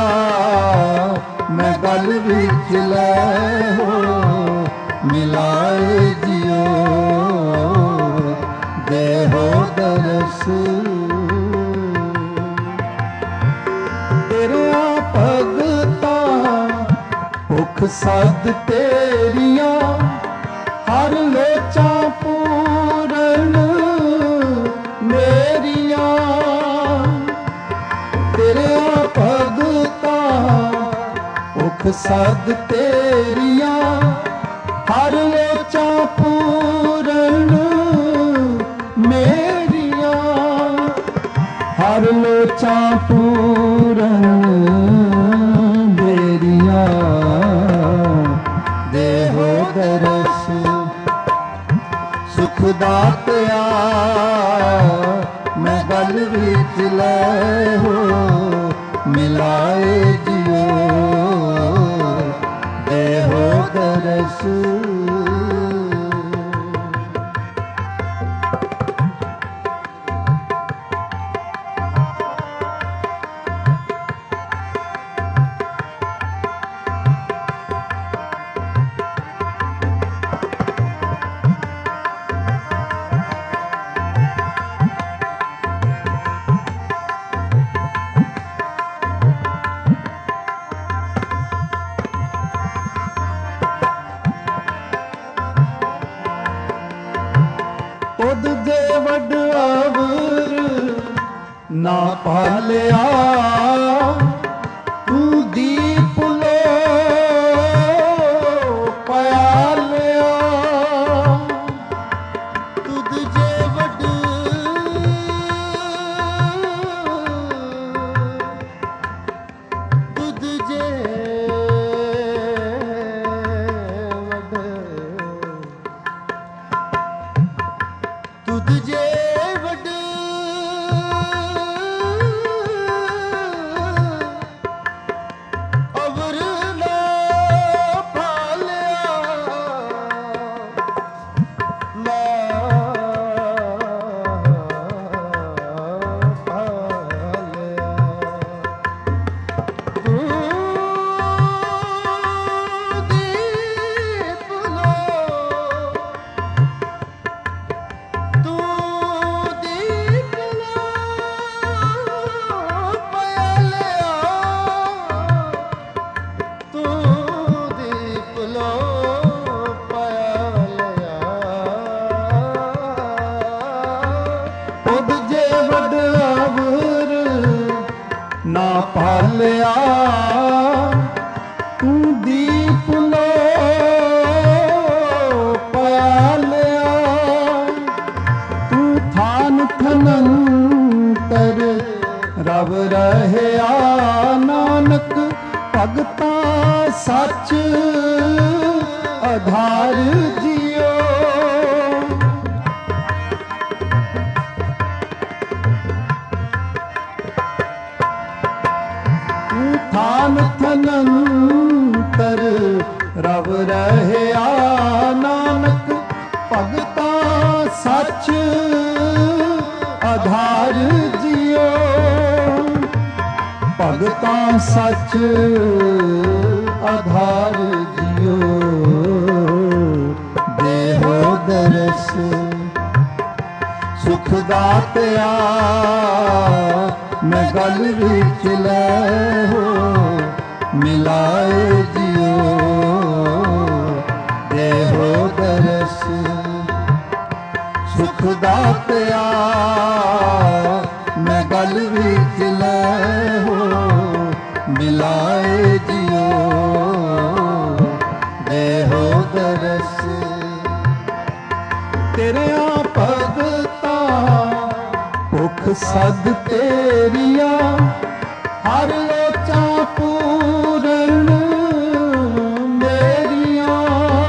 ਮੈਂ ਗਲ ਵਿੱਚ ਲੈ ਹੋ ਮਿਲਾਏ ਜੀਓ। ਦੇਹੋ ਦਰਸ ਤੇਰਿਆਂ ਭਗਤਾਂ ਭੁਖ ਸਦ ਤੇਰੀਆਂ ਹਰ ਲੋਚਾਂ ਪੂਰਨ ਮੇਰੀਆਂ। ਤੇਰਿਆਂ ਭਗਤਾਂ ਭੁਖ ਸਦ ਤੇਰੀਆਂ ਹਰ ਲੋਚਾਂ ਪੂਰਨ ਮੇਰੀਆਂ। ਹਰ ਲੋਚਾਂ ਪੂਰਨ ਮੇਰੀਆਂ। ਦੇਹੋ ਦਰਸ ਸੁਖ ਦਾਤਿਆ ਮੈਂ ਗਲ ਵਿੱਚ ਲੈ ਹੋ ਮਿਲਾਏ ਜਿਉ ਦੇਹੋ ਦਰਸ। ਤੁਧ ਦੇ ਵੱਡ ਅਵਰ ਨਾ ਪਾਲਿਆ, ਤੂੰ ਦੀਪ ਲੋ ਪਿਆਲਿਆ। ਤੁਧ ਜੇ ਵੱਡ ਤੁਧ ਜੇ ਵੱਡ ਤੁਧ ਜੇ ਵੱਡ ਅਵਰ ਨਾ ਪਾਲਿਆ, ਨਾ ਪਾਲਿਆ। ਤੂੰ ਦੀਪ ਲੋ ਤੂੰ ਦੀਪ ਲੋ ਪਿਆਲਿਆ, ਤੂੰ ਦੀਪ ਲੋ ਪਿਆਲਿਆ। ਤੁਧ ਜੇ ਵੱਡ ਅਵਰ ਨਾ ਪਾਲਿਆ, ਤੂੰ ਦੀਪ ਲੋ ਪਿਆਲਿਆ। ਤੂੰ ਥਾਨ ਥਨੰਤਰ ਰਵ ਰਹਿਆ, ਨਾਨਕ ਭਗਤਾਂ ਸੱਚ ਆਧਾਰ ਜਿਉ। ਤੂੰ ਥਾਨ ਥਨੰਤਰ ਰਵ ਰਹਿਆ, ਨਾਨਕ ਭਗਤਾਂ ਸੱਚ ਆਧਾਰ ਜਿਉ। ਭਗਤਾਂ ਸੱਚ ਆਧਾਰ ਜਿਉ ਦੇਹੋ ਦਰਸ। ਸੁਖ ਦਾਤਿਆ ਮੈਂ ਗਲ ਵਿੱਚ ਲੈ ਹੋ ਮਿਲਾਏ ਜਿਉ ਦੇਹੋ ਦਰਸ। ਸੁਖ ਦਾਤਿਆ ਮੈਂ ਗਲ ਵਿੱਚ ਲੈ ਹੋ ਮਿਲਾਏ ਜਿਉ ਦੇਹੋ ਦਰਸ। ਤੇਰਿਆਂ ਭਗਤਾਂ ਭੁਖ ਸਦ ਤੇਰੀਆਂ, ਹਰ ਲੋਚਾਂ ਪੂਰਨ ਮੇਰੀਆਂ।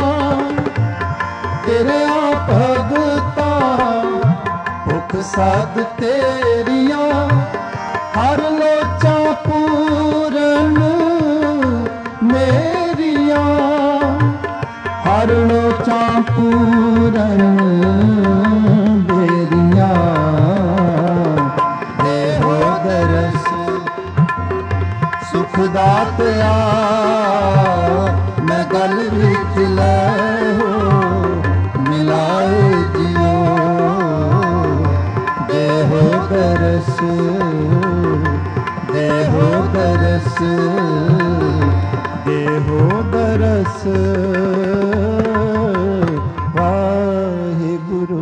ਤੇਰਿਆਂ ਭਗਤਾਂ ਭੁਖ ਸਦ ਤੇਰੀਆਂ, ਹਰ ਲੋਚਾਂ ਪੂਰਨ ਮੇਰੀਆਂ। ਹਰ ਲੋਚਾਂ ਪੂਰਨ ਮੇਰੀਆਂ ਦੇਹੋ ਦਰਸ। ਸੁਖ ਦਾਤਿਆ ਮੈਂ ਗਲ ਵਿੱਚ ਲੈ ਹੋ ਮਿਲਾਏ ਜਿਉ ਦੇਹੋ ਦਰਸ। ਦੇਹੋ ਦਰਸ ਦੇਹੋ ਦਰਸ। ਵਾਹਿਗੁਰੂ।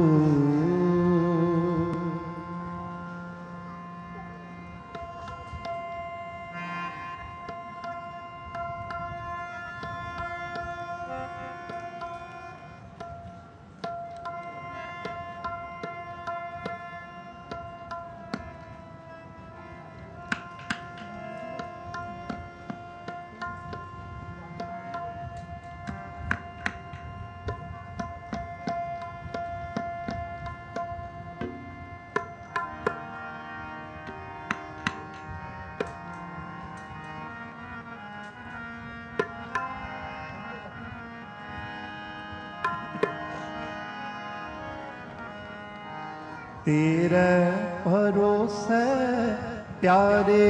तेरे भरोसे प्यारे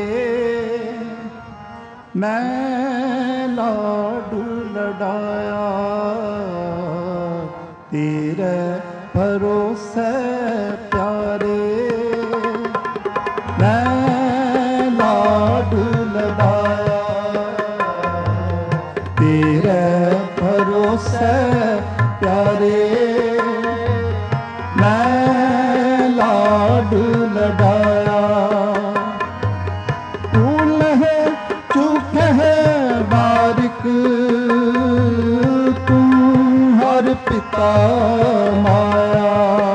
मैं लाडू लडाया, तेरे भरोसे प्यारे मैं लाडू लडाया, तेरे भरोसे प्यारे मैं लाडू लडाया। फूल है चुप है बारिक तुम हर पिता माया,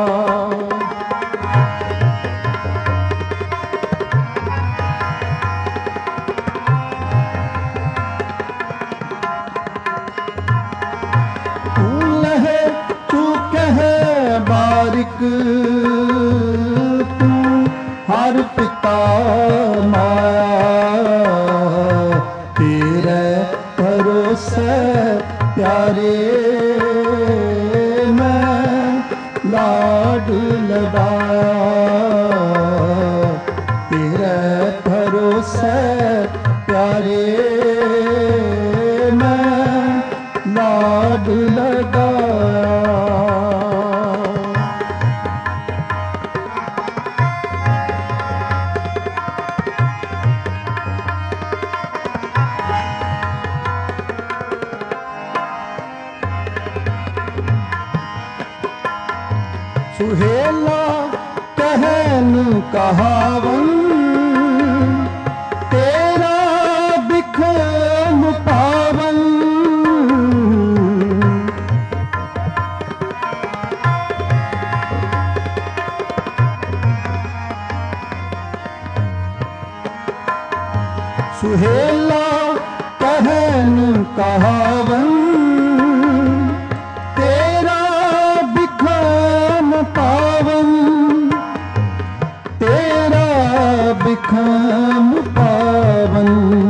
फूल है चुप है बारिक तुम हर पिता माया, तेरे भरोसे प्यारे मैं लाडू लडाया, तेरे भरोसे प्यारे मैं लाडू लडाया। सुहेला कहन कहावन तेरा बिखम पावन, सुहेला कहन कहावन तेरा बिखम पावन, तेरा बिखम पावन,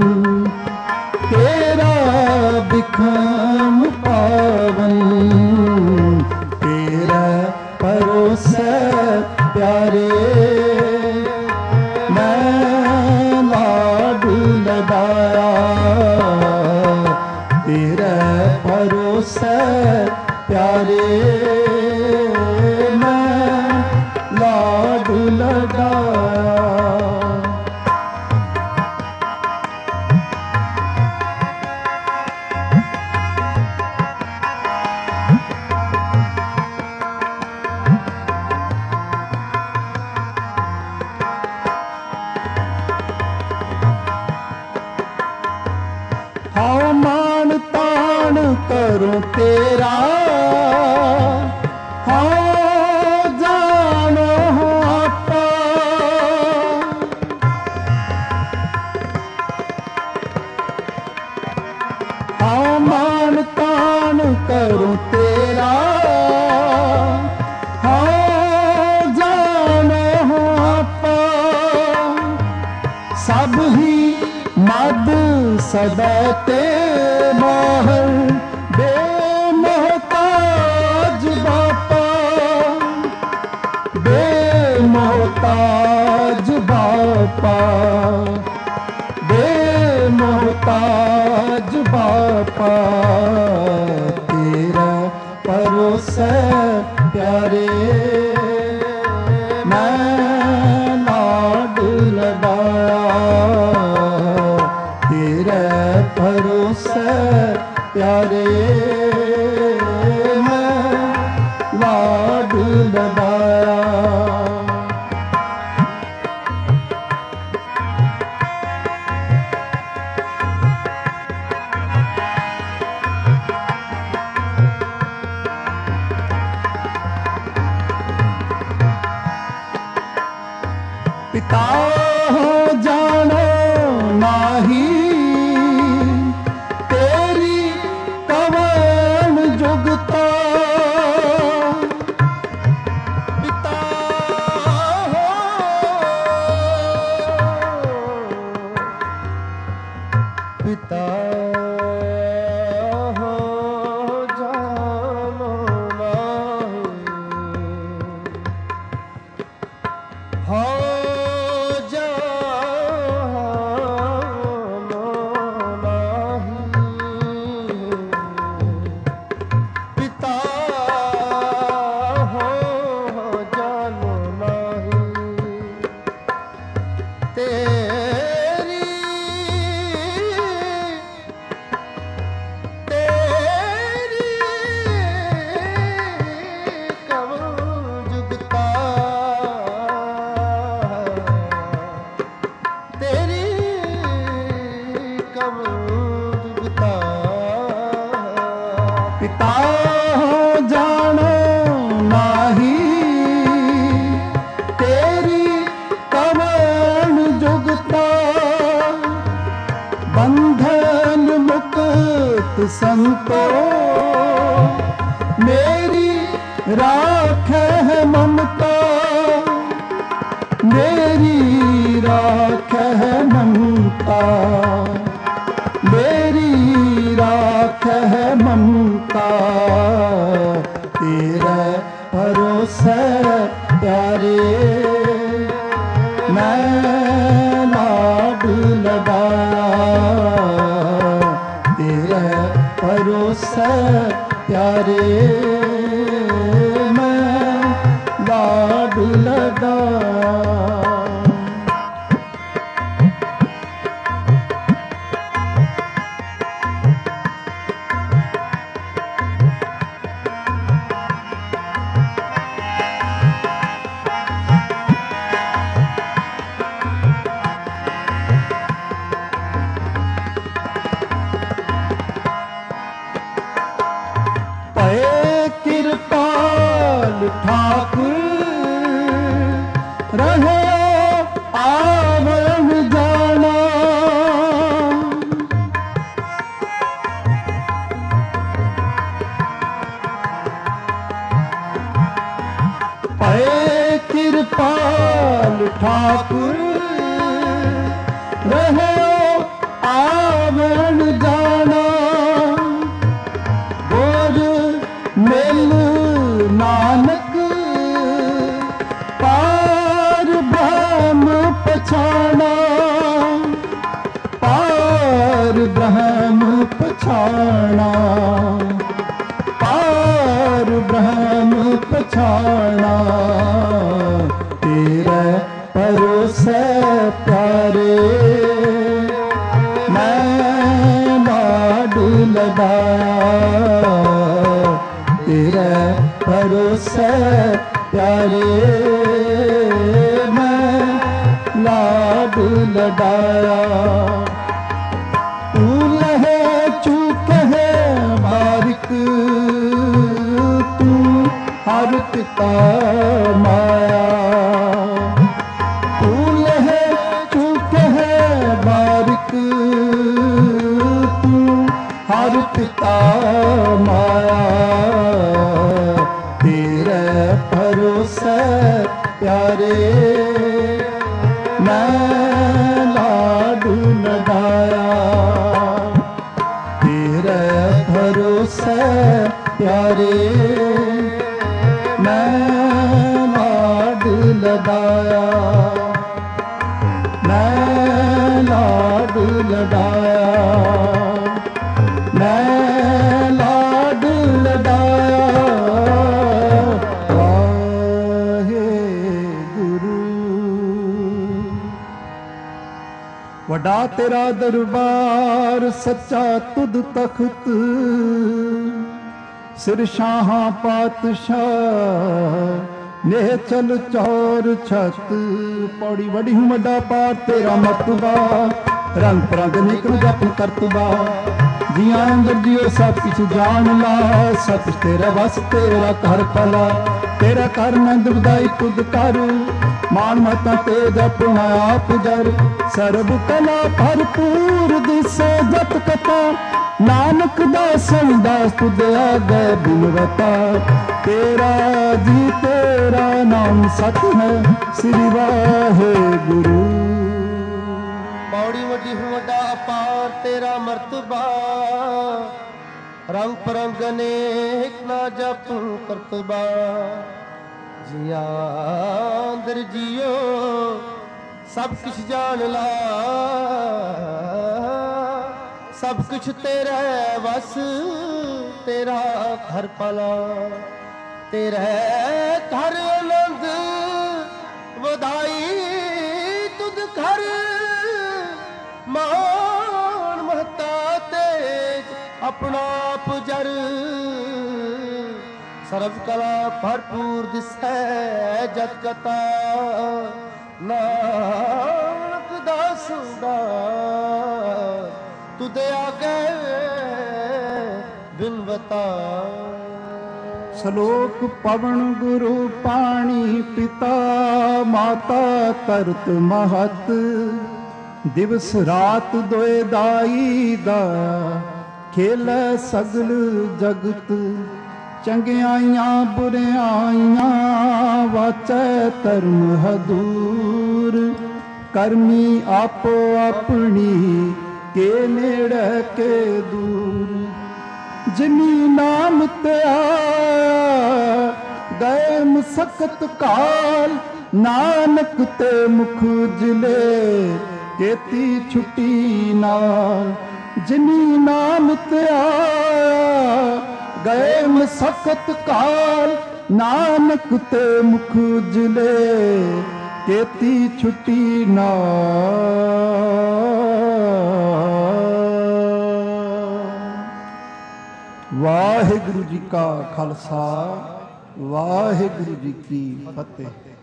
तेरा बिखम पावन, तेरा भरोसे प्यारे मैं लाडू लडाया, तेरा भरोसे प्यारे मैं लाडू लडाया। हाँ मान तान करूं तेरा, हाँ जानो आपा, हाँ मान तान करूं तेरा, हाँ जानो आपा, सब ही मद सदैते माहर बेमोहताज बापा, बेमोहताज बापा, बेमोहताज बापा, तेरा भरोसे प्यारे मैं लाडू लडाया, तेरे भरोसे प्यारे मैं लाडू लडाया। पिता हो जानो नाही तेरी कवन जुगता, पिता हो, पिता हो जानो नाही ਹੋ ਜਾਨੋ ਨਾਹੀ ਪਿਤਾ ਹੋ ਜਾਨੋ ਨਾਹੀ ਤੇਰੀ ਪਿਤਾ ਜਾਣੋ ਨਾਹੀ ਤੇਰੀ ਕਵਣ ਜੁਗਤਾ ਬੰਧਨ ਮੁਕਤ ਸੰਤੋ ਮੇਰੀ ਰਾਖੈ ਮਮਤਾ ਮੇਰੀ ਰਾਖੈ ਮਮਤਾ ਮੇਰੀ ਰਾਖੈ ਮਮਤਾ ਤੇਰੇ ਭਰੋਸੇ ਪਿਆਰੇ ਮੈਂ ਲਾਡ ਲਗਾਇਆ ਤੇਰੇ ਭਰੋਸੇ ਪਿਆਰੇ ਮੈਂ ਲਾਡ ਲਗਾਇਆ ਕਿਰਪਾਲ ਠਾਕੁਰ ਰਹਿਓ ਆਵਣ ਜਾਣਾ ਪਏ ਕਿਰਪਾਲ ਠਾਕੁਰ ਰਹਿਓ ਆਵਣ ਜਾਣਾ ਮਿਲ ਨਾਨਕ ਪਾਰ ਬ੍ਰਹਮ ਪਛਾਣਾ ਪਾਰ ਬ੍ਰਹਮ ਪਛਾਣਾ ਪਾਰ ਬ੍ਰਹਮ ਪਛਾਣਾ ਤੇਰੇ ਭਰੋਸੇ ਪਿਆਰੇ ਮੈਂ ਲਾਡ ਲਗਾਇਆ ਤੇਰੇ ਭਰੋਸੇ ਪਿਆਰੇ ਮੈਂ ਲਾਡ ਲਡਾਇਆ ਤੂੰ ਲਹੇ ਚੁੱਕੇ ਬਾਰਿਕ ਤੂੰ ਹਰ ਪਿਤਾ ਮਾਇਆ ਤੂੰ ਲਹੇ ਚੁੱਕੇ ਬਾਰਿਕ ਤੂੰ ਹਰ ਪਿਤਾ ਮਾਇਆ ਤੇਰੇ ਭਰੋਸੇ ਪਿਆਰੇ ਮੈਂ ਲਾਡ ਲਗਾਇਆ ਤੇਰੇ ਭਰੋਸੇ ਪਿਆਰੇ ਮੈਂ ਲਾਡ ਲਗਾਇਆ ਮੈਂ ਲਾਡ ਲਗਾਇਆ ਮੈਂ ਲਾਡ ਲਡਾਇਆ ਵਾਹਿਗੁਰੂ ਵੱਡਾ ਤੇਰਾ ਦਰਬਾਰ ਸੱਚਾ ਤੁਧ ਤਖਤ ਸਿਰ ਸ਼ਾਹਾਂ ਪਾਤਸ਼ਾਹ ਨੇ ਚਲ ਚੌਰ ਛਤ ਪੌੜੀ ਵੜੀ ਹੂੰ ਵੱਡਾ ਪਾਰ ਤੇਰਾ ਮਤਬਾ ਰੰਗ ਪ੍ਰੰਗ ਨਿਕਲ ਜਪ ਕਰਤਬਾ ਜੀਆਂ ਅੰਦਰ ਜਿਉ ਸਭ ਕੁਛ ਜਾਣ ਲਾ ਸਤ ਤੇਰਾ ਵਸ ਤੇਰਾ ਘਰ ਭਲਾ ਤੇਰਾ ਘਰ ਨੰਦ ਵਧਾਈ ਤੁਧ ਕਰ ਮਾਨ ਮਤਾ ਤੇ ਜਪਣਾ ਆਪ ਜਰ ਸਰਬ ਕਲਾ ਭਰਪੂਰ ਦਿਸੇ ਜਤ ਕਥਾ ਨਾਨਕ ਦਾਸਨ ਦਾਸ ਤੁਧ ਆਗੇ ਬਿਨਵਤਾ ਤੇਰਾ ਜੀ ਤੇਰਾ ਨਾਮ ਸਤ ਹੈ ਸ੍ਰੀ ਵਾਹਿਗੁਰੂ ਪੌੜੀ ਵੱਡੀ ਹੂੰ ਵੱਡਾ ਅਪਾਰ ਤੇਰਾ ਮਰਤਬਾ ਰੰਗ ਪਰੰਗ ਅਨੇਕ ਨਾ ਜਪ ਕਰਤਬਾ ਜੀਆਂ ਅੰਦਰ ਜਿਉ सब कुछ जान ला, सब कुछ तेरा बस, तेरा घर पला, तेरे घर आनंद वधाई तुद घर मान महता तेज अपना पुजर, सर्व कला भरपूर दिसै जत कथा, नानक दास तुदे आगे बिनवता। ਸ਼ਲੋਕ ਪਵਨ ਗੁਰੂ ਪਾਣੀ ਪਿਤਾ ਮਾਤਾ ਤਰਤ ਮਹਤ, ਦਿਵਸ ਰਾਤ ਦੋਏ ਦਾਈ ਦਾ ਖੇਲੈ ਸਗਲ ਜਗਤ, ਚੰਗਿਆਈਆਂ ਬੁਰਿਆਈਆਂ ਵਾਚੈ ਧਰਮ ਹਦੂਰ, ਕਰਮੀ ਆਪੋ ਆਪਣੀ ਕੇ ਨੇੜੇ ਕੇ ਦੂਰ, ਜਿਨੀ ਨਾਮ ਤੇ ਆਇਆ ਗਏ ਮੁਸਕਤ ਕਾਲ, ਨਾਨਕ ਤੇ ਮੁਖ ਉਜਲੇ ਕੇਤੀ ਛੁੱਟੀ ਨਾਲ, ਜਿਨੀ ਨਾਮ ਤੇ ਆਇਆ ਗਏ ਮੁਸਕਤ ਕਾਲ, ਨਾਨਕ ਤੇ ਮੁਖ ਉਜਲੇ ਕੇਤੀ ਛੁੱਟੀ ਨਾਲ। ਵਾਹਿਗੁਰੂ ਜੀ ਕਾ ਖਾਲਸਾ, ਵਾਹਿਗੁਰੂ ਜੀ ਕੀ ਫਤਿਹ।